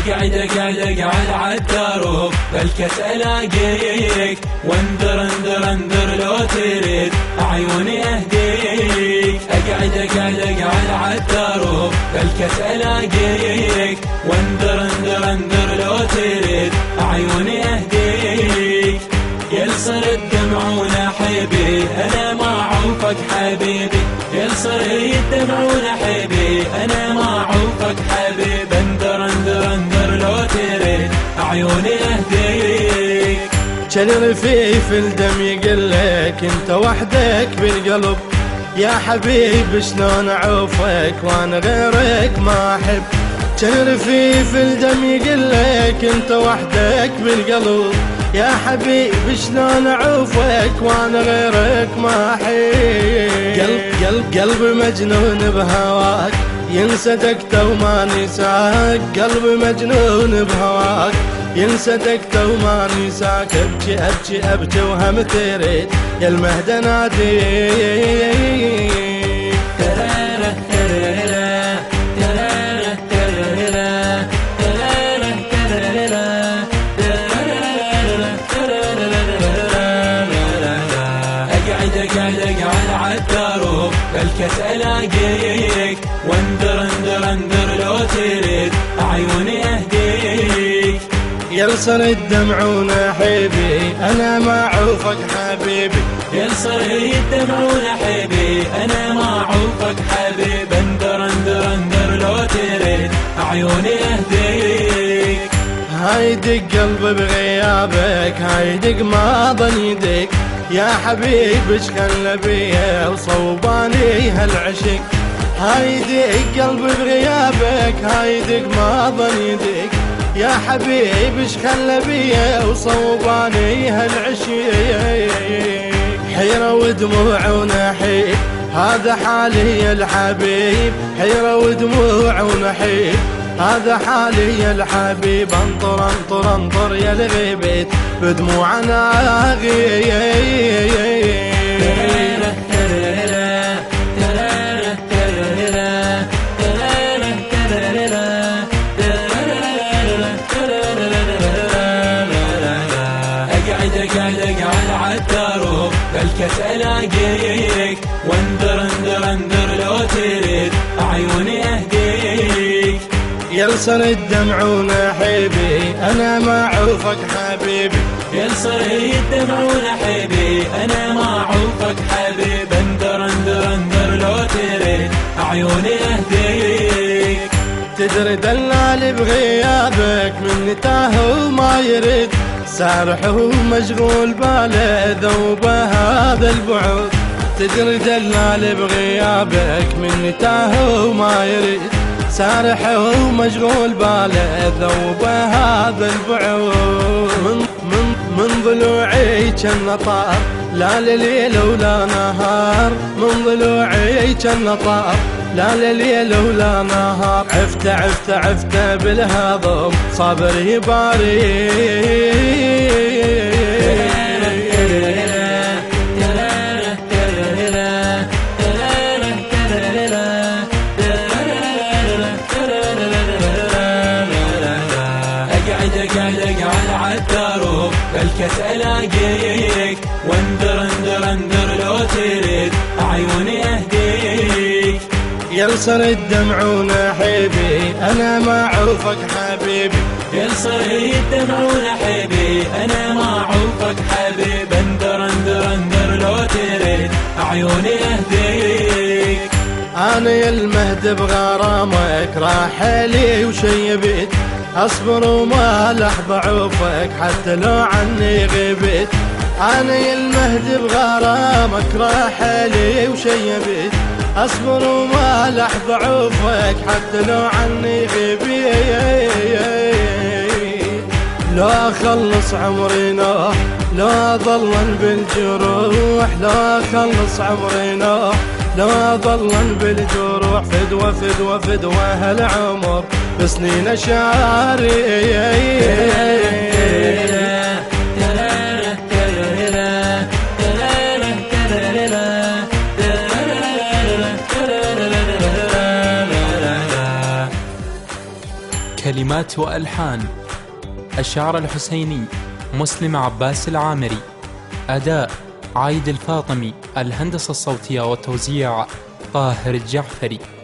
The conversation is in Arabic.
اقعد على الدروب بالكس الاقيك، واندر اندر اندر لو تريد عيوني اهديك. اقعد على الدروب بالكس الاقيك، واندر اندر اندر لو تريد عيوني اهديك. يلصر الدمع ونحبي انا ما اعوفك حبيبي، يلصر الدمع ونحبي انا ما اعوفك حبيبي. اندر اندر اندر لو تريد عيوني اهديك. كان رفيف الدم يقلك انت وحدك بالقلب، يا حبيبي شلون اعوفك وانا غيرك ما احب. كان رفيف الدم يقلك انت وحدك بالقلب، يا حبيبي شلون اعوفك وانا غيرك ما احب. قلبي مجنون بهواك ينسى دقته وما نساك، قلبي مجنون بهواك ينسى دقته وما نساك. ابكي ابكي ابكي وهم تريد يا المهد ناديك. اقعد على الدروب بالكس الاقيك، واندر اندر اندر لو تريد عيوني اهديك. يلصر الدمع ونحبي انا ما اعوفك حبيبي، يلصر الدمع ونحبي انا ما اعوفك حبيبي. اندر اندر اندر لو تريد عيوني اهديك. هايدق قلبي بغيابك هايدق ما ظن يدك، يا حبيبي شخل بيا وصوباني هالعشق. هايدق قلبي بغيابك هايدق ما ظن يدك، يا حبيبي شخل بيا وصوباني هالعشق. حيرة ودموع ونحيب هذا حالي يا الحبيب، حيرة ودموع ونحيب هذا حالي يا الحبيب. انطر انطر انطر يا الغيبت بدموعنا غيب. اقعد على الدروب بالكس الاقيك، واندر اندر اندر لو تريد عيوني اهديك. يلصر الدمع ونحبي انا ما اعوفك حبيبي، يلصر الدمع ونحبي انا ما اعوفك حبيبي. اندر اندر اندر لو تريد عيوني اهديك. تدري دلال بغيابك من تاه وما يرد، سارح ومشغول باله ذوب هذا البعد. تدري دلال بغيابك من تاه وما يرد، سارح ومشغول باله ذوب هذا البعد. من ضلوعي كان طار لا ليل ولا نهار، من ضلوعي كان طار لا ليل ولا نهار. عفت بالهضم صابر يباري. اقعد على الدروب بالكس الاقيك، واندر اندر اندر لو تريد عيوني اهديك. يلصر الدمع ونحبي انا ما اعوفك حبيبي، يلصر الدمع ونحبي انا ما اعوفك حبيبي. اندر اندر اندر لو تريد عيوني اهديك. انا يا المهد بغرامك راحلي وشيبت، اصبر وما لح بعوفك حتى لو عني غبت. انا يا المهد بغرامك راحلي وشيبت، اصبر وما لح بعوفك حتى لو عني غبت. لو اخلص عمري نوح لو اظلن بالجروح، لو اخلص عمري نوح لو اظلن بالجروح. فدوة فدوة فدوة هالعمر بسنين شعري. كلمات وألحان الشاعر الحسيني مسلم عباس العامري. أداء عايد الفاطمي. الهندسة الصوتية والتوزيع طاهر الجعفري.